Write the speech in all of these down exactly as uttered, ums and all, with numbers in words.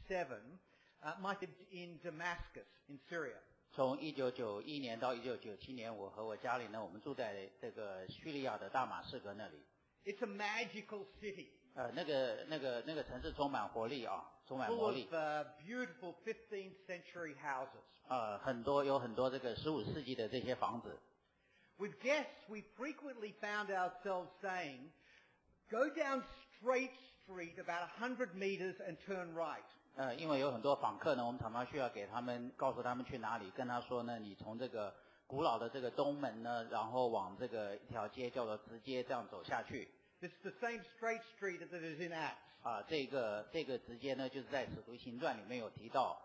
seven, uh, might have been in Damascus in Syria. 从一九九一年到一九九七年，我和我家里呢，我们住在这个叙利亚的大马士革那里。 It's a magical city. 呃，那个那个那个城市充满活力啊，充满 Full 魔 of 力。 uh, beautiful fifteenth century houses. 呃，很多有很多这个十五世纪的这些房子。 With guests, we frequently found ourselves saying, go down Straight Street about one hundred meters and turn right. 呃，因为有很多访客呢，我们常常需要给他们告诉他们去哪里，跟他说呢，你从这个古老的这个东门呢，然后往这个一条街叫做直街这样走下去。 It's the same straight street that is in Acts. 啊，这个这个直街呢，就是在《使徒行传》里面有提到。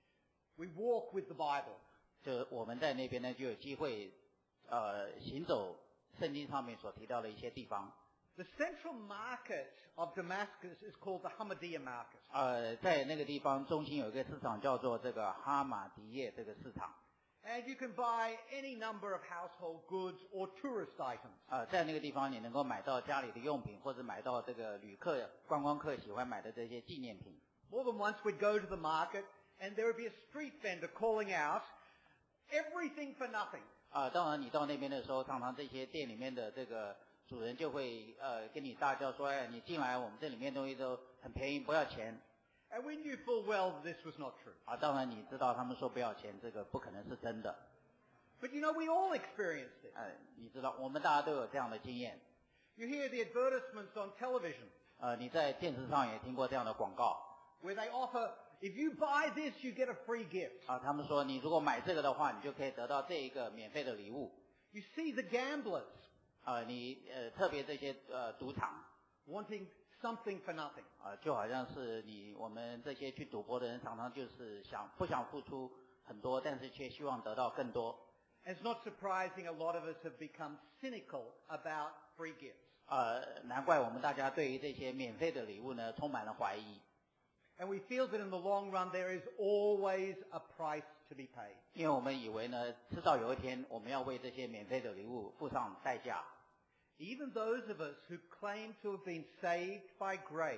We walk with the Bible. 就我们在那边呢，就有机会，呃，行走圣经上面所提到的一些地方。 The central market of Damascus is called the Hamadiyya market. 呃，在那个地方中心有一个市场叫做这个哈马迪耶这个市场。 And you can buy any number of household goods or tourist items. 呃，在那个地方你能够买到家里的用品，或者买到这个旅客、观光客喜欢买的这些纪念品。 More than once we'd go to the market and there would be a street vendor calling out, everything for nothing. 啊、当然你到那边的时候，常常这些店里面的这个主人就会呃跟你大叫说，哎，你进来，我们这里面东西都很便宜，不要钱。 And we knew full well that this was not true. 啊，当然你知道他们说不要钱，这个不可能是真的。 But you know, we all experienced it. 呃，你知道我们大家都有这样的经验。 You hear the advertisements on television 呃，你在电视上也听过这样的广告。 where they offer, if you buy this, you get a free gift. 啊，他们说你如果买这个的话，你就可以得到这一个免费的礼物。 You see the gamblers 啊，你呃特别这些呃赌场。 wanting something for nothing. 啊，就好像是你我们这些去赌博的人，常常就是想不想付出很多，但是却希望得到更多。 And it's not surprising a lot of us have become cynical about free gifts. 呃，难怪我们大家对于这些免费的礼物呢，充满了怀疑。 And we feel that in the long run there is always a price to be paid. 因为我们以为呢，迟早有一天我们要为这些免费的礼物付上代价。 Even those of us who claim to have been saved by grace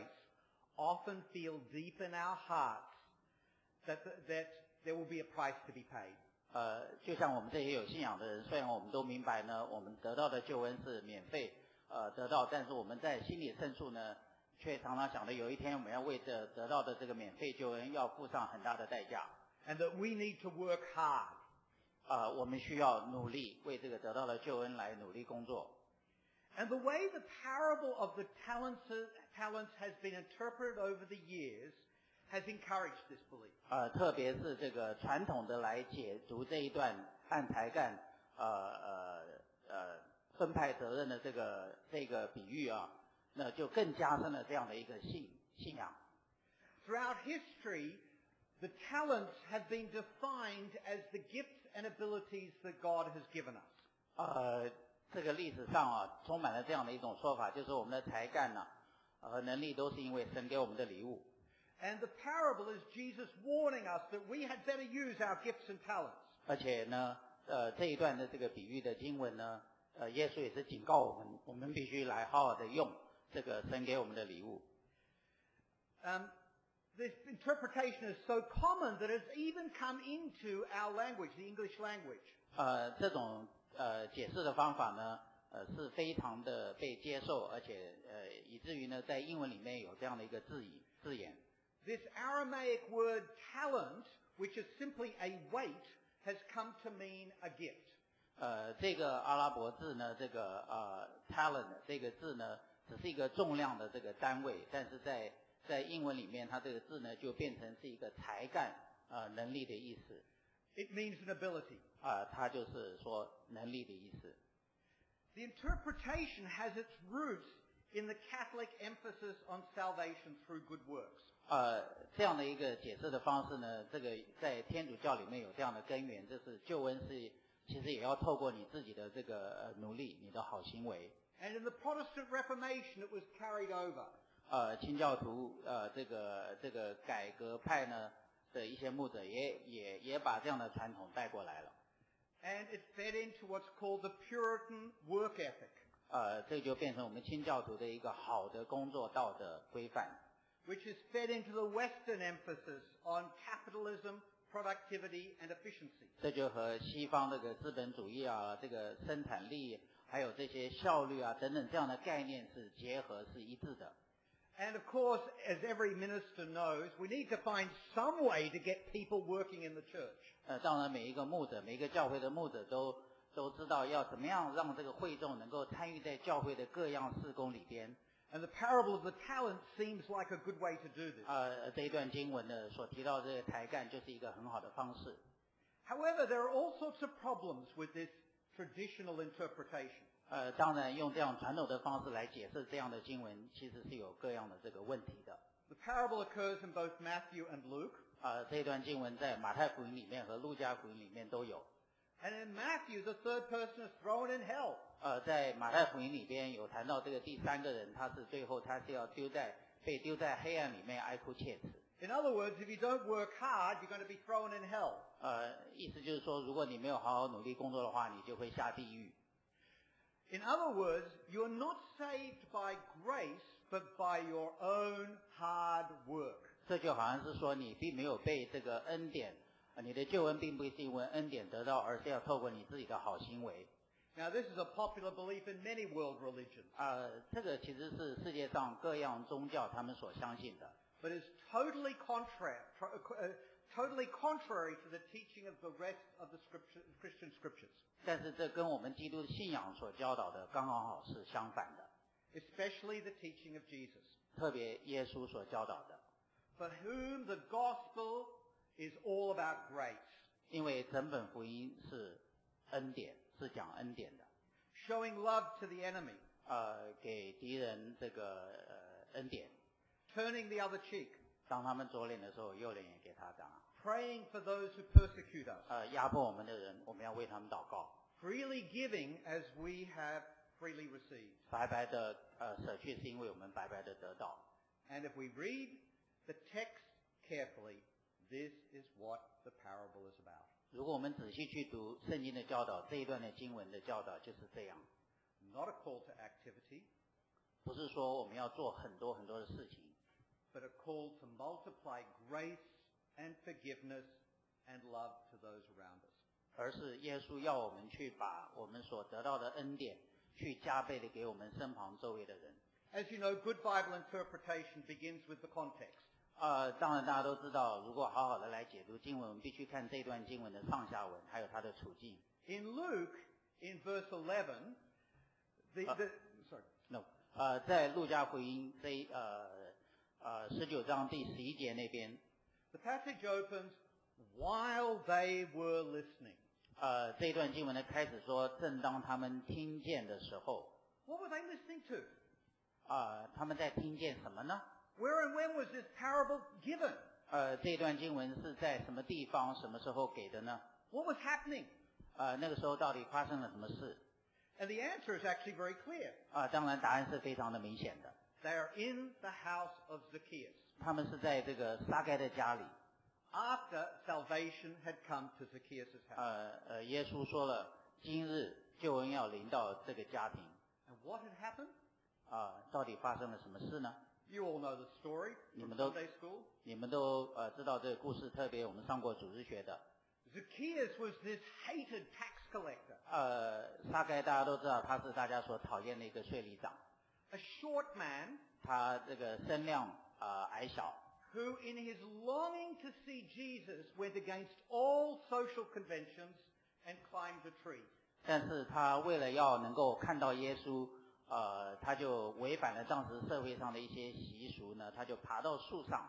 often feel deep in our hearts that, that there will be a price to be paid. 呃，就像我们这些有信仰的人，虽然我们都明白呢，我们得到的救恩是免费呃得到，但是我们在心里深处呢，却常常想着有一天我们要为这得到的这个免费救恩要付上很大的代价。 And that we need to work hard. 呃，我们需要努力为这个得到的救恩来努力工作。 And the way the parable of the talents, talents has been interpreted over the years has encouraged this belief. 呃，特别是这个传统的来解读这一段按才干呃呃呃分派责任的这个这个比喻啊，那就更加深了这样的一个信信仰。 Throughout history, the talents have been defined as the gifts and abilities that God has given us. 呃，这个历史上啊，充满了这样的一种说法，就是我们的才干呢、啊，和能力都是因为神给我们的礼物。 And the parable is Jesus warning us that we had better use our gifts and talents. 而且呢，呃，这一段的这个比喻的经文呢，呃，耶稣也是警告我们，我们必须来好好的用这个神给我们的礼物。 Um, this interpretation is so common that it's even come into our language, the English language. 呃，这种呃解释的方法呢，呃是非常的被接受，而且呃以至于呢，在英文里面有这样的一个字语字眼。 This Aramaic word talent, which is simply a weight, has come to mean a gift. 呃，这个阿拉伯字呢，这个呃 talent 这个字呢，只是一个重量的这个单位，但是在在英文里面，它这个字呢就变成是一个才干呃能力的意思。 It means an ability. 啊、呃，它就是说能力的意思。 The interpretation has its roots in the Catholic emphasis on salvation through good works. 呃，这样的一个解释的方式呢，这个在天主教里面有这样的根源，就是救恩是其实也要透过你自己的这个呃努力，你的好行为。 And in the Protestant Reformation, it was carried over. 呃，清教徒呃这个这个改革派呢的一些牧者也也也把这样的传统带过来了。 And it fed into what's called the Puritan work ethic. 呃，这就变成我们清教徒的一个好的工作道德规范。 which is fed into the Western emphasis on capitalism, productivity, and efficiency. 这就和西方这个资本主义啊，这个生产力，还有这些效率啊等等这样的概念是结合是一致的。 And of course, as every minister knows, we need to find some way to get people working in the church. 呃，当然每一个牧者，每一个教会的牧者都都知道要怎么样让这个会众能够参与在教会的各样事工里边。 And the parable of the talent seems like a good way to do this. 呃，这一段经文呢所提到这个才干就是一个很好的方式。 However, there are all sorts of problems with this traditional interpretation. 呃，当然用这样传统的方式来解释这样的经文，其实是有各样的这个问题的。 The parable occurs in both Matthew and Luke. 呃，这一段经文在马太福音里面和路加福音里面都有。 And in Matthew, the third person is thrown in hell. 呃，在马太福音里边有谈到这个第三个人，他是最后他是要丢在被丢在黑暗里面哀哭切齿。 In other words, if you don't work hard, you're going to be thrown in hell. 呃，意思就是说，如果你没有好好努力工作的话，你就会下地狱。 In other words, you're not saved by grace, but by your own hard work. 这就好像是说，你并没有被这个恩典，呃、你的救恩并不是因为恩典得到，而是要透过你自己的好行为。 Now, this is a popular belief in many world religions. 呃，这个其实是世界上各样宗教他们所相信的。 But it's totally contrary, uh, totally contrary to the teaching of the rest of the scripture, Christian scriptures. 但是这跟我们基督的信仰所教导的刚刚好是相反的。 Especially the teaching of Jesus. 特别耶稣所教导的。 For whom the gospel is all about grace. 因为整本福音是恩典，是讲恩典的。 Showing love to the enemy. 呃，给敌人这个呃恩典。 Turning the other cheek. 当他们左脸的时候，右脸也给他讲。 Praying for those who persecute us. 呃，压迫我们的人，我们要为他们祷告。 Freely giving as we have freely received. 白白的呃舍去，是因为我们白白的得到。 And if we read the text carefully, this is what the parable is about. 如果我们仔细去读圣经的教导，这一段的经文的教导就是这样。 Not a call to activity. 不是说我们要做很多很多的事情。 But a call to multiply grace and forgiveness and love to those around us. 而是耶稣要我们去把我们所得到的恩典，去加倍的给我们身旁周围的人。 As you know, good Bible interpretation begins with the context. 呃，当然大家都知道，如果好好的来解读经文，我们必须看这段经文的上下文，还有它的处境。 In Luke, in verse eleven, the, the sorry, no， 呃，在路加福音这呃呃十九章第十一节那边 the passage opens while they were listening. 呃，这一段经文的开始说，正当他们听见的时候， What were they listening to? 啊，他们在听见什么呢？ Where and when was this parable given? 呃，这段经文是在什么地方、什么时候给的呢？ What was happening? 呃，那个时候到底发生了什么事？ And the answer is actually very clear. 啊，当然答案是非常的明显的。 They are in the house of Zacchaeus. 他们是在这个撒该的家里。 After salvation had come to Zacchaeus' house. 呃呃，耶稣说了，今日救恩要临到这个家庭。 And what had happened? 啊，到底发生了什么事呢？ You all know the story from 你们都 Sunday school. 你们都呃知道这个故事，特别我们上过组织学的。 Zacchaeus was this hated tax collector. 呃，撒该大家都知道，他是大家所讨厌的一个税吏长。 A short man 他这个身量啊、呃、矮小。 who in his longing to see Jesus went against all social conventions and climbed a tree. 但是他为了要能够看到耶稣，呃，他就违反了当时社会上的一些习俗呢，他就爬到树上。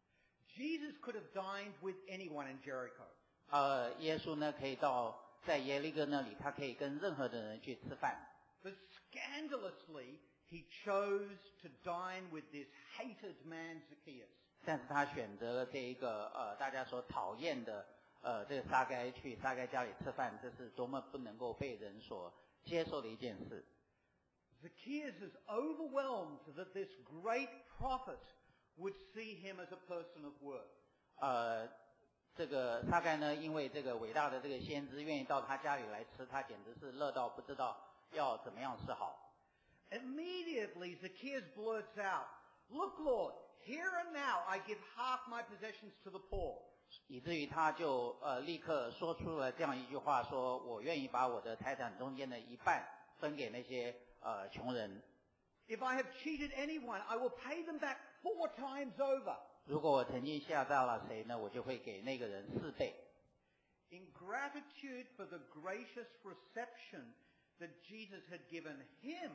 Jesus could have dined with anyone in Jericho. 呃，耶稣呢可以到在耶利哥那里，他可以跟任何的人去吃饭。 But scandalously, he chose to dine with this hated man Zacchaeus. 但是他选择了这一个呃大家所讨厌的呃这个撒该去撒该家里吃饭，这是多么不能够被人所接受的一件事。 Zacchaeus is overwhelmed that this great prophet would see him as a person of worth. 呃，这个撒该呢，因为这个伟大的这个先知愿意到他家里来吃，他简直是乐到不知道要怎么样是好。 Immediately, Zacchaeus blurts out, "Look, Lord, here and now I give half my possessions to the poor. 以至于他就呃立刻说出了这样一句话，说我愿意把我的财产中间的一半分给那些呃穷人。 If I have cheated anyone, I will pay them back four times over. 如果我曾经吓到了谁呢，我就会给那个人四倍。 In gratitude for the gracious reception that Jesus had given him,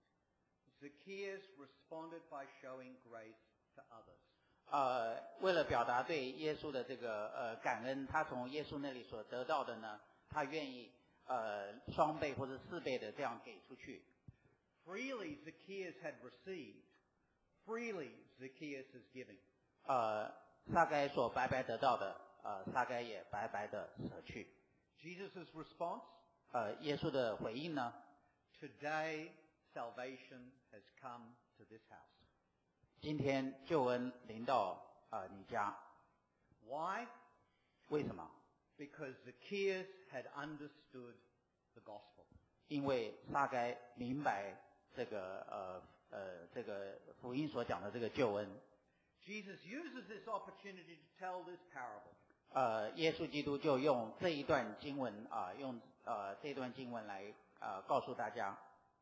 Zacchaeus responded by showing grace to others. 呃，为了表达对耶稣的这个呃感恩，他从耶稣那里所得到的呢，他愿意呃双倍或者四倍的这样给出去。 Freely Zacchaeus had received, freely Zacchaeus is giving. 呃，撒该所白白得到的，呃，撒该也白白的舍去。 Jesus' response? 呃，耶稣的回应呢？ Today salvation has come to this house. 今天救恩临到呃你家。 Why? 为什么？ Because Zacchaeus had understood the gospel. 因为撒该明白这个呃呃这个福音所讲的这个救恩。 Jesus uses this opportunity to tell this parable. 呃，耶稣基督就用这一段经文啊、呃，用呃这段经文来呃告诉大家。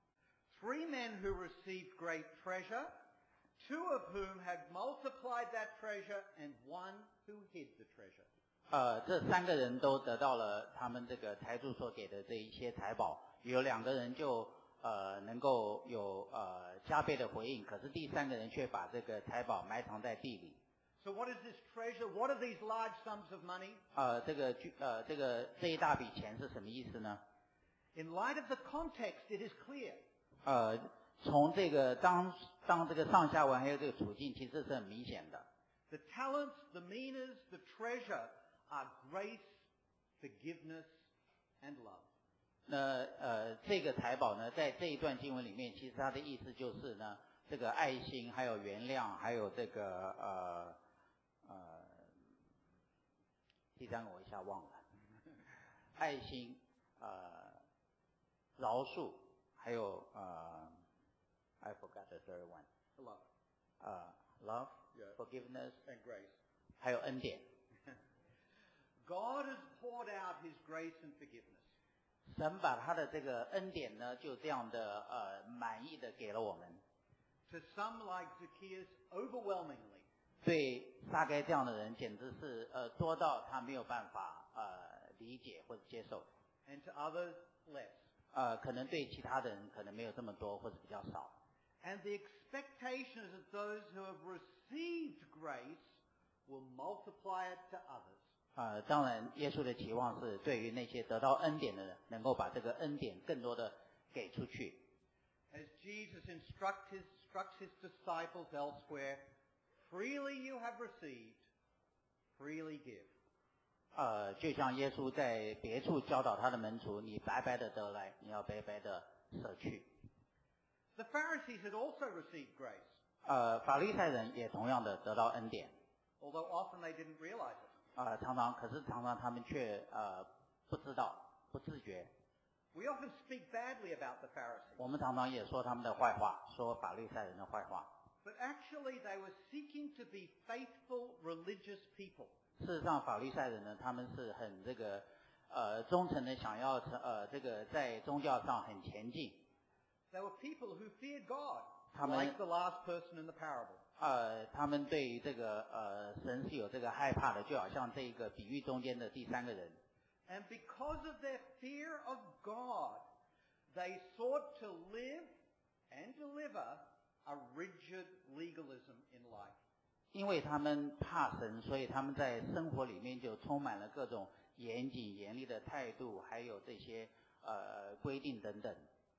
Three men who received great treasure, two of whom had multiplied that treasure, and one who hid the treasure. 呃，这三个人都得到了他们这个财主所给的这一些财宝，有两个人就呃能够有呃加倍的回应，可是第三个人却把这个财宝埋藏在地里。 So what is this treasure? What are these large sums of money? 呃，这个呃这个这一大笔钱是什么意思呢？ In light of the context, it is clear. 呃，从这个当当这个上下文还有这个处境，其实是很明显的。 The talents, the minas, the treasure are grace, forgiveness, and love. 那呃，这个财宝呢，在这一段经文里面，其实它的意思就是呢，这个爱心，还有原谅，还有这个呃呃，第三个我一下忘了，爱心，呃，饶恕，还有呃 ，I forgot the third one， Love 呃 ，love, Yeah. forgiveness, and grace. 还有恩典。 God has poured out his grace and forgiveness. 神把他的这个恩典呢，就这样的呃满意的给了我们。 To some like Zacchaeus, overwhelmingly. 对撒该这样的人，简直是呃多到他没有办法呃理解或者接受。 And to others, less. 呃，可能对其他的人可能没有这么多，或者比较少。 And the expectation is that those who have received grace will multiply it to others. 呃，当然，耶稣的期望是对于那些得到恩典的人，能够把这个恩典更多的给出去。 As Jesus instruct his, instructs his disciples elsewhere, freely you have received, freely give. 呃，就像耶稣在别处教导他的门徒，你白白的得来，你要白白的舍去。 The Pharisees had also received grace, 呃，法利赛人也同样的得到恩典。 although often they didn't realize it. 呃，常常，可是常常他们却呃不知道、不自觉。 We often speak badly about the Pharisees, 我们常常也说他们的坏话，说法利赛人的坏话。 but actually they were seeking to be faithful religious people. 事实上，法利赛人呢，他们是很这个呃忠诚的，想要成呃这个在宗教上很前进。 They were people who feared God, 他们 like the last person in the parable. 呃，他们对于这个呃神是有这个害怕的，就好像这一个比喻中间的第三个人。 And because of their fear of God, they sought to live and deliver a rigid legalism in life. 因为他们怕神，所以他们在生活里面就充满了各种严谨、严厉的态度，还有这些呃规定等等。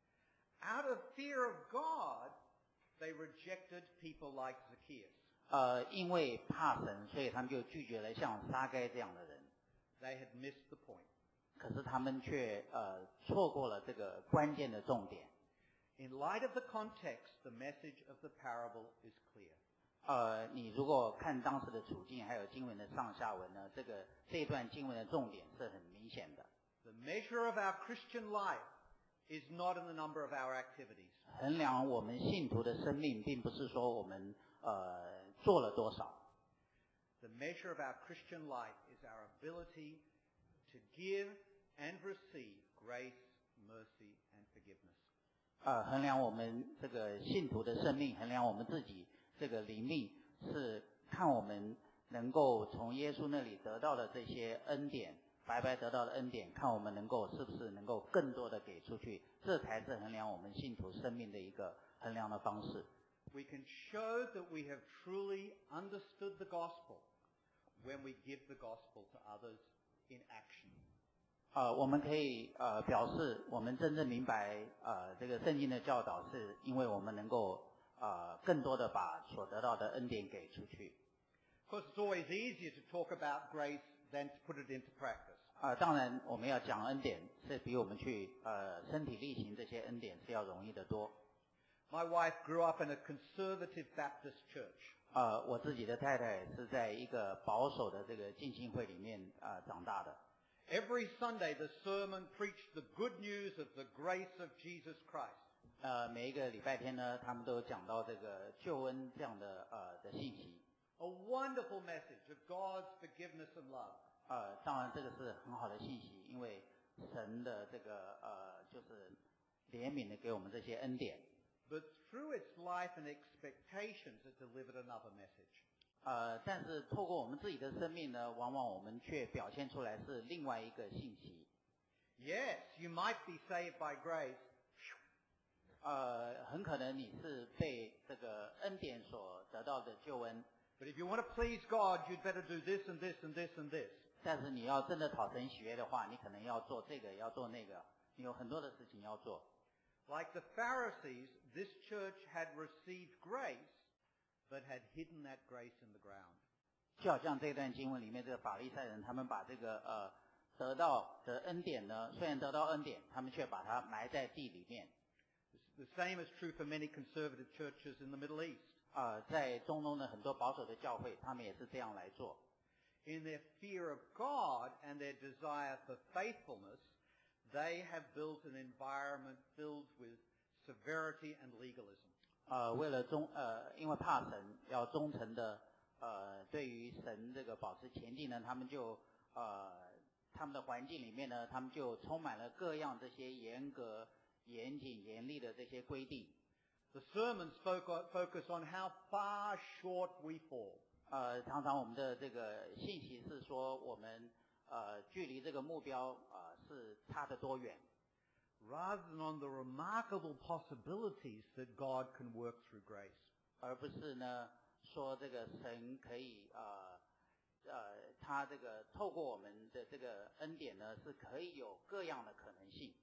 Out of fear of God, they rejected people like Zacchaeus. 呃，因为怕神，所以他们就拒绝了像撒该这样的人。 They had missed the point. 可是他们却呃错过了这个关键的重点。 In light of the context, the message of the parable is clear. 呃，你如果看当时的处境，还有经文的上下文呢，这个这一段经文的重点是很明显的。 The measure of our Christian life is not in the number of our activities. 衡量我们信徒的生命，并不是说我们呃做了多少。 The measure of our Christian life is our ability to give and receive grace, mercy, and forgiveness. 呃，衡量我们这个信徒的生命，衡量我们自己这个灵命，是看我们能够从耶稣那里得到的这些恩典，白白得到的恩典，看我们能够是不是能够更多的给出去，这才是衡量我们信徒生命的一个衡量的方式。 We can show that we have truly understood the gospel when we give the gospel to others in action. 呃，我们可以呃表示我们真正明白呃这个圣经的教导，是因为我们能够呃更多的把所得到的恩典给出去。 Of course, it's always easier to talk about grace than to put it into practice. 呃，当然我们要讲恩典，是比我们去呃身体力行这些恩典是要容易得多。 My wife grew up in a conservative Baptist church. 呃，我自己的太太是在一个保守的这个浸信会里面呃长大的。 Every Sunday, the sermon preached the good news of the grace of Jesus Christ. 呃，每一个礼拜天呢，他们都讲到这个救恩这样的呃的信息。 A wonderful message of God's forgiveness and love. 呃，当然这个是很好的信息，因为神的这个呃就是怜悯的给我们这些恩典。 But through its life and expectations, it delivered another message. 呃，但是透过我们自己的生命呢，往往我们却表现出来是另外一个信息。 Yes, you might be saved by grace. 呃，很可能你是被这个恩典所得到的救恩。 But if you want to please God, you'd better do this and this and this and this. 但是你要真的讨神喜悦的话，你可能要做这个，要做那个，你有很多的事情要做。 Like the Pharisees, this church had received grace, but had hidden that grace in the ground. 就好像这段经文里面这个法利赛人，他们把这个呃得到的恩典呢，虽然得到恩典，他们却把它埋在地里面。 The same is true for many conservative churches in the Middle East. 呃，在中东的很多保守的教会，他们也是这样来做。 In their fear of God and their desire for faithfulness, they have built an environment filled with severity and legalism. 呃，为了忠呃，因为怕神，要忠诚的呃，对于神这个保持前进呢，他们就呃，他们的环境里面呢，他们就充满了各样这些严格、严谨、严厉的这些规定。 The sermons focus on how far short we fall. 呃，常常我们的这个信息是说，我们呃距离这个目标呃是差得多远。 Rather than on the remarkable possibilities that God can work through grace. 而不是呢说这个神可以呃呃他这个透过我们的这个恩典呢是可以有各样的可能性。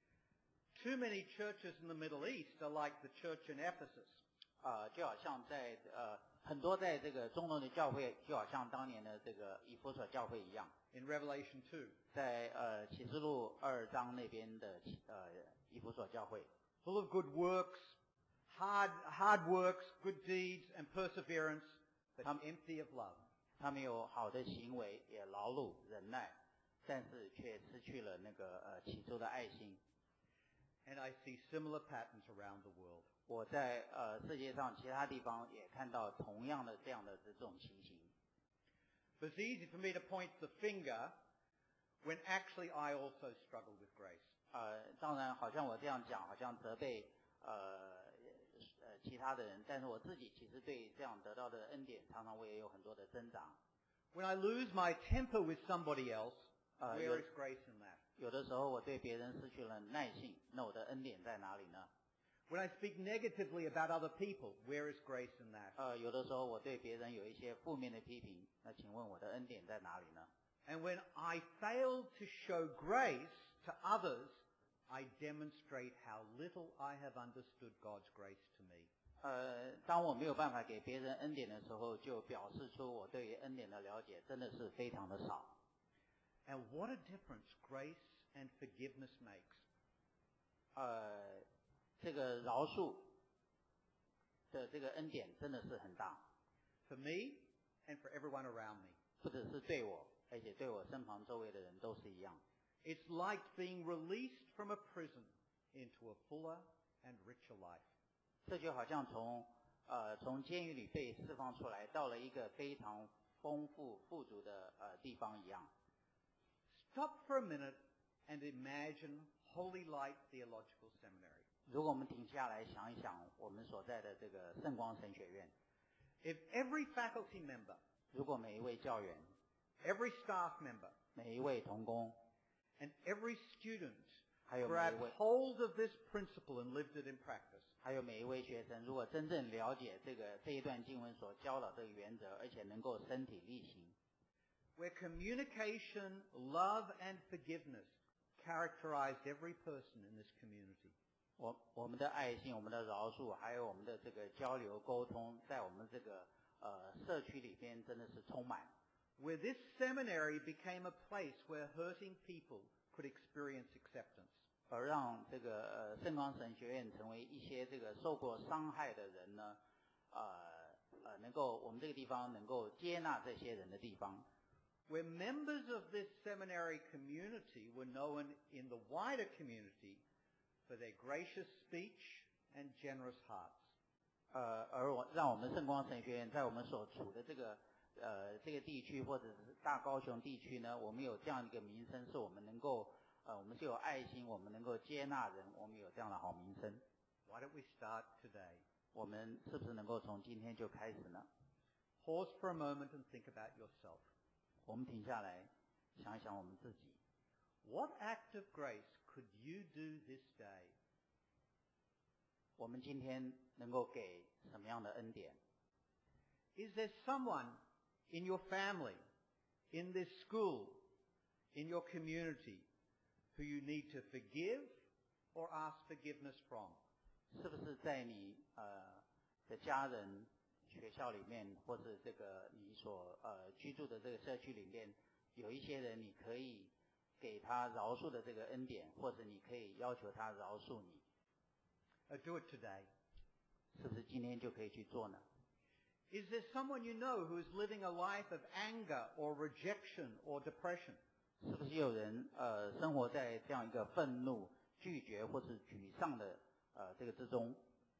Too many churches in the Middle East are like the church in Ephesus. 呃，就好像在呃很多在这个中东的教会，就好像当年的这个以弗所教会一样。 In Revelation two. 在呃启示录二章那边的呃以弗所教会。 Full of good works, hard hard works, good deeds, and perseverance, but empty of love. 他们有好的行为，也劳碌忍耐，但是却失去了那个呃起初的爱心。 And I see similar patterns around the world. 我在呃世界上其他地方也看到同样的这样的这种情形。 But it's easy for me to point the finger when actually I also struggle with grace. 呃，当然，好像我这样讲，好像责备呃呃其他的人，但是我自己其实对这样得到的恩典，常常我也有很多的挣扎。 When I lose my temper with somebody else, uh, where is grace in that? 有的时候我对别人失去了耐性，那我的恩典在哪里呢？ When I speak negatively about other people, where is grace in that? 呃，有的时候我对别人有一些负面的批评，那请问我的恩典在哪里呢？ And when I fail to show grace to others, I demonstrate how little I have understood God's grace to me. 呃，当我没有办法给别人恩典的时候，就表示出我对于恩典的了解真的是非常的少。 And what a difference grace and forgiveness makes. 呃，这个饶恕的这个恩典真的是很大。 For me and for everyone around me. 不只是对我，而且对我身旁周围的人都是一样。 It's like being released from a prison into a fuller and richer life. 这就好像从呃从监狱里被释放出来，到了一个非常丰富富足的呃地方一样。 Stop for a minute and imagine Holy Light Theological Seminary. 如果我们停下来想一想我们所在的这个圣光神学院， If every faculty member, 如果每一位教员、 every staff member, 每一位同工， and every student 还有每一 grabbed 位 hold of this principle and lived it in practice, 还有每一位学生，如果真正了解这个这一段经文所教导这个原则，而且能够身体力行， where communication, love, and forgiveness characterized every person in this community, 我我们的爱心、我们的饶恕，还有我们的这个交流沟通，在我们这个呃社区里边真的是充满。 where this seminary became a place where hurting people could experience acceptance. 而让这个呃圣光神学院成为一些这个受过伤害的人呢，呃呃能够我们这个地方能够接纳这些人的地方。 Where members of this seminary community were known in the wider community for their gracious speech and generous hearts. 呃，而我让我们圣光神学院在我们所处的这个呃这个地区或者是大高雄地区呢，我们有这样一个名声，是我们能够呃我们是有爱心，我们能够接纳人，我们有这样的好名声。 Why don't we start today? 我们是不是能够从今天就开始呢？ Pause for a moment and think about yourself. 我们停下来想一想我们自己， What act of grace could you do this day? 我们今天能够给什么样的恩典？ Is there someone in your family, in this school, in your community who you need to forgive or ask forgiveness from? 是不是在你呃的家人、学校里面，或者这个你所呃居住的这个社区里面，有一些人你可以给他饶恕的这个恩典，或者你可以要求他饶恕你， Uh, do it today. 是不是今天就可以去做呢？ Is there someone you know who is living a life of anger or rejection or depression? 是不是有人呃生活在这样一个愤怒、拒绝或是沮丧的呃这个之中？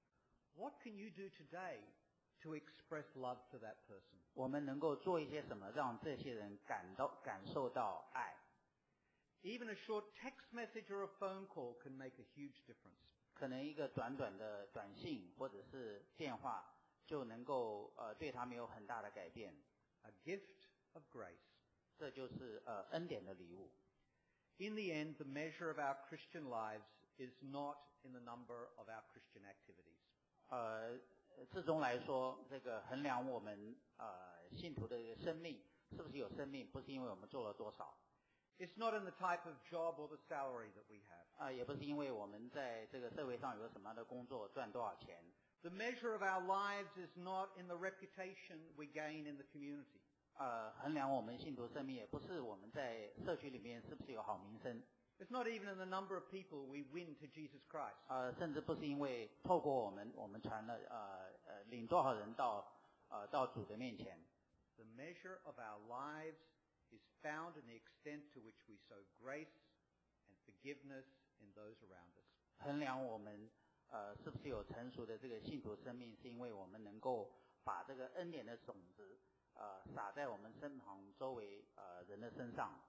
What can you do today to express love to that person? 我们能够做一些什么，让这些人感到感受到爱？ Even a short text message or a phone call can make a huge difference. 可能一个短短的短信或者是电话，就能够呃对他们有很大的改变。 A gift of grace. 这就是呃恩典的礼物。 In the end, the measure of our Christian lives is not in the number of our Christian activities. 呃，至终来说，这个衡量我们呃信徒的生命是不是有生命，不是因为我们做了多少， It's not in the type of job or the salary that we have. 啊、呃，也不是因为我们在这个社会上有什么样的工作，赚多少钱。 The measure of our lives is not in the reputation we gain in the community. 呃，衡量我们信徒生命，也不是我们在社区里面是不是有好名声， It's not even in the number of people we win to Jesus Christ. 呃，甚至不是因为透过我们，我们传了呃呃领多少人到呃到主的面前。 The measure of our lives is found in the extent to which we sow grace and forgiveness in those around us. 衡量我们呃是不是有成熟的这个信徒生命，是因为我们能够把这个恩典的种子呃撒在我们身旁周围呃人的身上。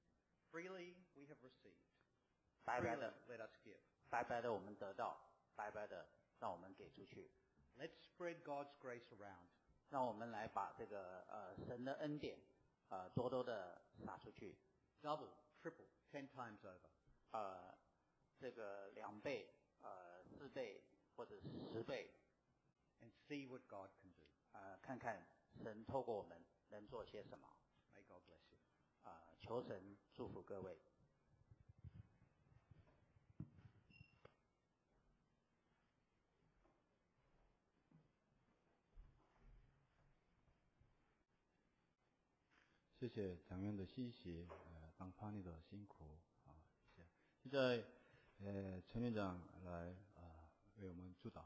Freely we have received. 白白 Freely 的， let us give. 白白的我们得到，白白的让我们给出去。 Let's spread God's grace around. 让我们来把这个呃神的恩典呃多多的撒出去， Double, triple, ten times over. 呃这个两倍、呃四倍或者十倍， And see what God can do. 呃看看神透过我们能做些什么。 May God bless you. 啊、求神祝福各位。 谢谢长院的信息，呃，当潘尼的辛苦啊，谢谢。现在，呃，陈院长来啊、呃、为我们主导。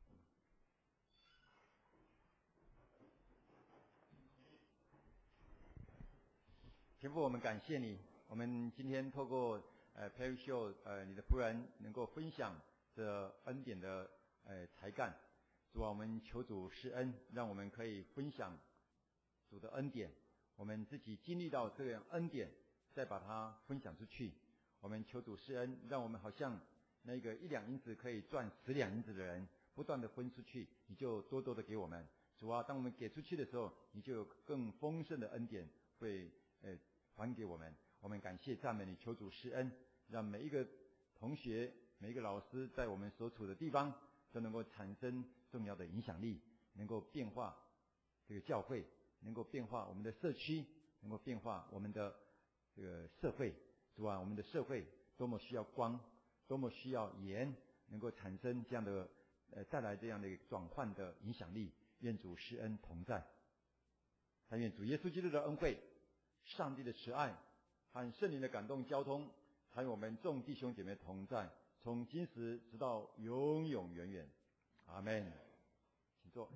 天父，我们感谢你。我们今天透过呃裴玉秀呃你的仆人能够分享这恩典的呃才干， 主啊，我们求主施恩，让我们可以分享主的恩典，我们自己经历到这样恩典，再把它分享出去。我们求主施恩，让我们好像那个一两银子可以赚十两银子的人，不断的分出去，你就多多的给我们。主啊，当我们给出去的时候，你就有更丰盛的恩典会呃还给我们。我们感谢赞美你，求主施恩，让每一个同学、每一个老师在我们所处的地方都能够产生重要的影响力，能够变化这个教会，能够变化我们的社区，能够变化我们的这个社会。主啊，我们的社会多么需要光，多么需要盐，能够产生这样的呃带来这样的转换的影响力。愿主施恩同在，但愿主耶稣基督的恩惠、上帝的慈爱和圣灵的感动交通，还有我们众弟兄姐妹同在，从今时直到永永远远。阿们。请坐。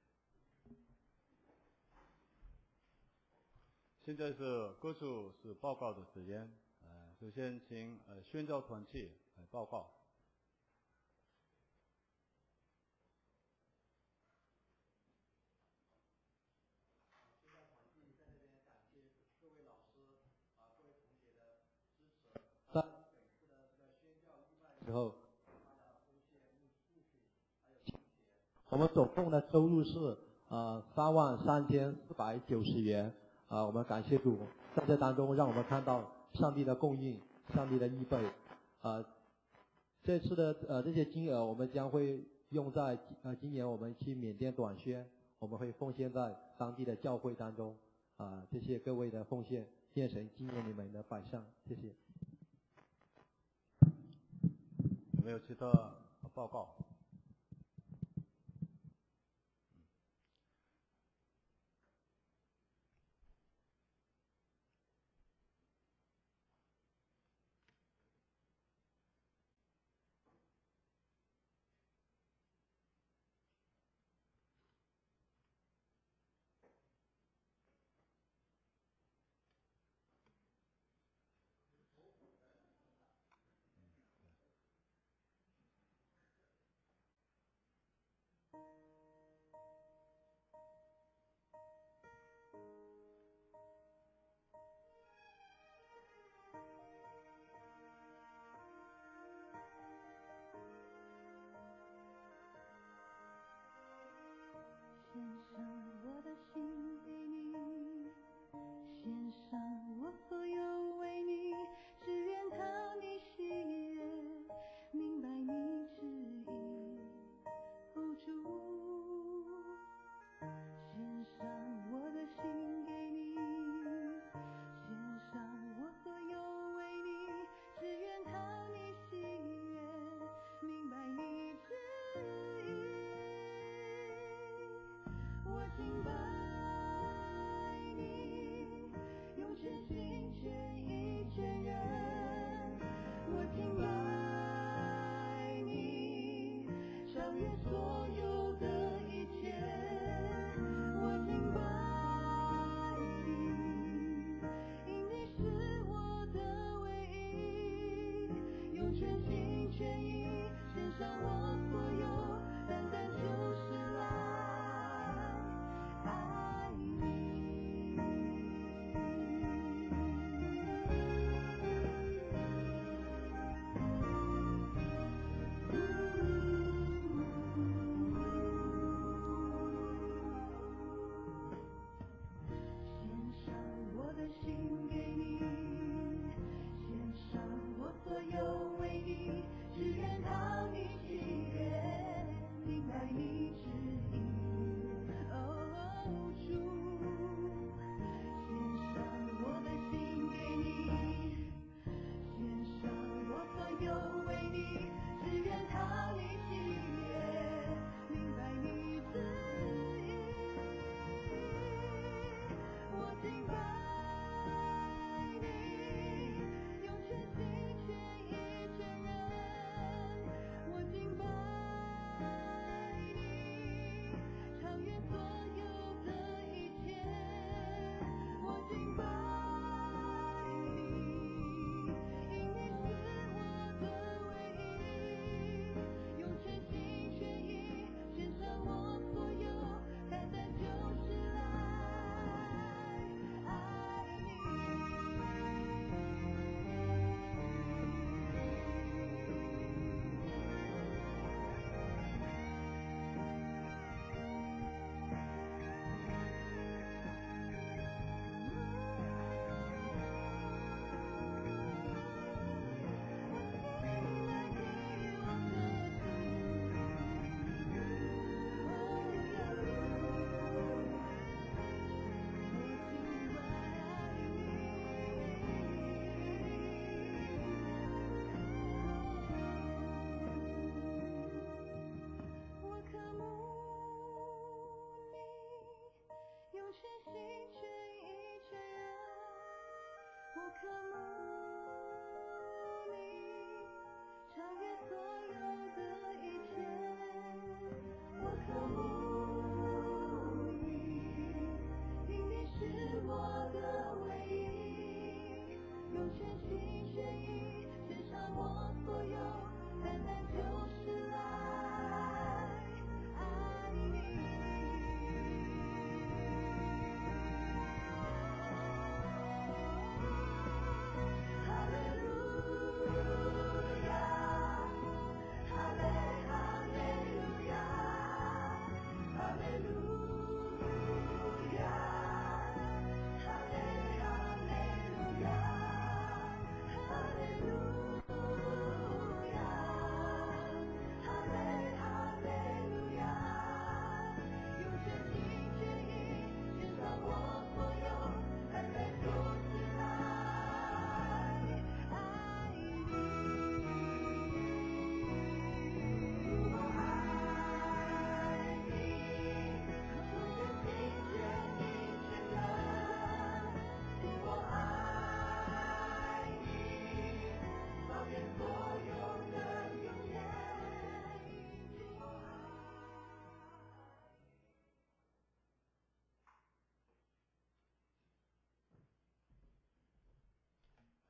现在是各处是报告的时间。呃，首先请呃宣教团契来报告。 在本次的这个宣教义卖之后，我们总共的收入是呃三万三千四百九十元啊、呃，我们感谢主，在这当中让我们看到上帝的供应，上帝的预备啊、呃。这次的呃这些金额我们将会用在呃今年我们去缅甸短宣，我们会奉献在当地的教会当中啊、呃。谢谢各位的奉献，愿神纪念你们的摆上，谢谢。 有没有其他报告？ 献上我的心给你，献上我所有为你，只愿讨你喜悦，明白你旨意，哦主。献上我的心给你，献上我所有为你，只愿讨你喜悦，明白你旨意。我敬拜你，用全心全意全人。我敬拜你，超越所有的一切。我敬拜你，因你是我的唯一。用全心全意献上我所有，单单就是来。爱你，献上我的心给你，献上我所有为你，只愿讨你喜悦，明白你。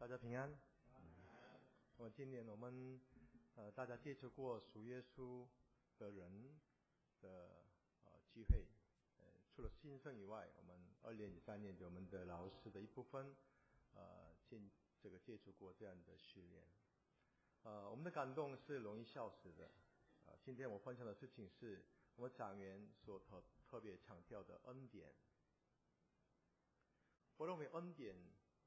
大家平安。我今年我们呃大家接触过属耶稣的人的呃聚会，呃除了新生以外，我们二年级、三年级我们的老师的一部分呃进这个接触过这样的训练。呃，我们的感动是容易消失的。呃，今天我分享的事情是我们讲员所特特别强调的恩典。我认为恩典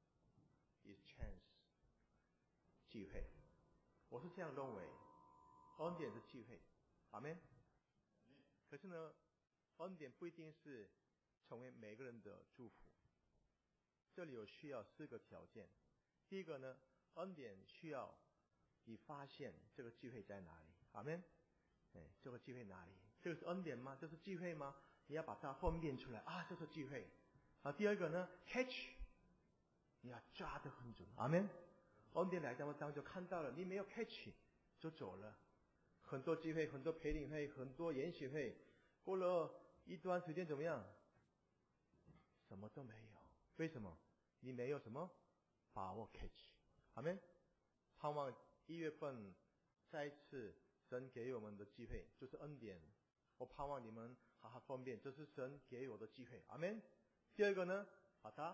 is chance 机会，我是这样认为，恩典是机会，阿们。可是呢，恩典不一定是成为每个人的祝福。这里有需要四个条件。第一个呢，恩典需要你发现这个机会在哪里，阿们。哎，这个机会哪里？这个是恩典吗？这是机会吗？你要把它分辨出来啊，这是机会。啊，第二个呢 ，catch， 你要抓得很准，阿们。恩典来到我当中看到了，你没有 catch 就走了。很多机会，很多培灵会，很多研习会，过了一段时间怎么样？什么都没有。为什么？你没有什么把握 catch， 阿们。盼望一月份再一次神给我们的机会，就是恩典。我盼望你们好好分辨，这是神给我的机会，阿们。第二个呢，把它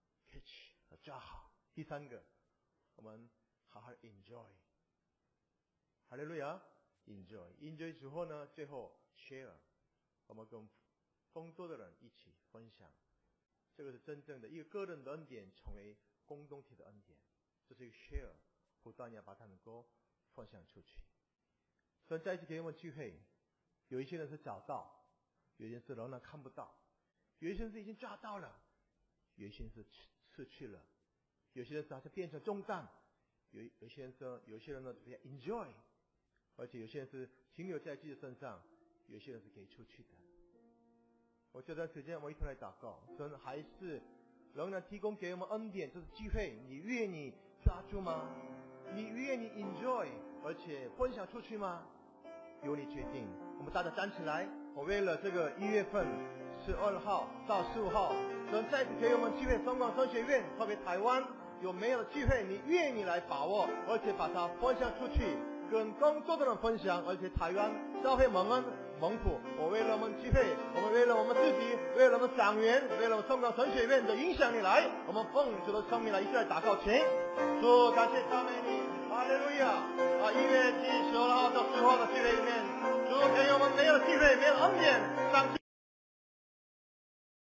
catch 抓好。第三个，我们好好 enjoy， 哈利路亚 ，enjoy enjoy 之后呢，最后 share， 我们跟更多的人一起分享，这个是真正的一个个人的恩典成为共同体的恩典，这是一个 share， 不断要把它能够分享出去。所以在一起给我们聚会，有一些人是找到，有一些人是仍然看不到。有一些人是已经抓到了，有一些人是失去了，有些人是好像变成重担，有有些人说，有些人呢比较 enjoy， 而且有些人是停留在自己身上，有些人是给出去的。我这段时间我一同来祷告，神还是仍然提供给我们恩典，这是机会，你愿意抓住吗？你愿意 enjoy， 而且分享出去吗？由你决定。我们大家站起来，我为了这个一月份十二号到十五号，神再次给我们机会，中广神学院特别台湾有没有机会，你愿意来把握，而且把它分享出去，跟更多的人分享，而且台湾教会蒙恩蒙福。我为了我们机会，我们为了我们自己，为了我们长员，为了我们中广神学院的影响力来，我们奉主的生命来一起来祷告，请主感谢赞美你，哈利路亚！啊，一月七十二号到十号的聚会里面。